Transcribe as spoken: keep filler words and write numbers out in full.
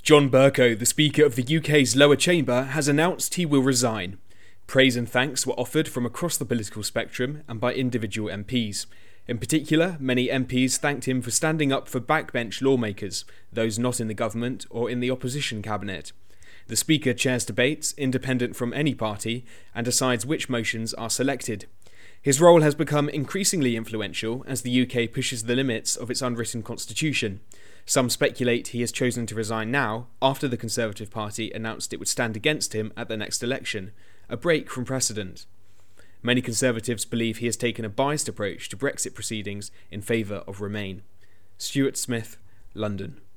John Bercow, the Speaker of the U K's lower chamber, has announced he will resign. Praise and thanks were offered from across the political spectrum and by individual M Ps. In particular, many M Ps thanked him for standing up for backbench lawmakers, those not in the government or in the opposition cabinet. The Speaker chairs debates, independent from any party, and decides which motions are selected. His role has become increasingly influential as the U K pushes the limits of its unwritten constitution. Some speculate he has chosen to resign now, after the Conservative Party announced it would stand against him at the next election, a break from precedent. Many Conservatives believe he has taken a biased approach to Brexit proceedings in favour of Remain. Stuart Smith, London.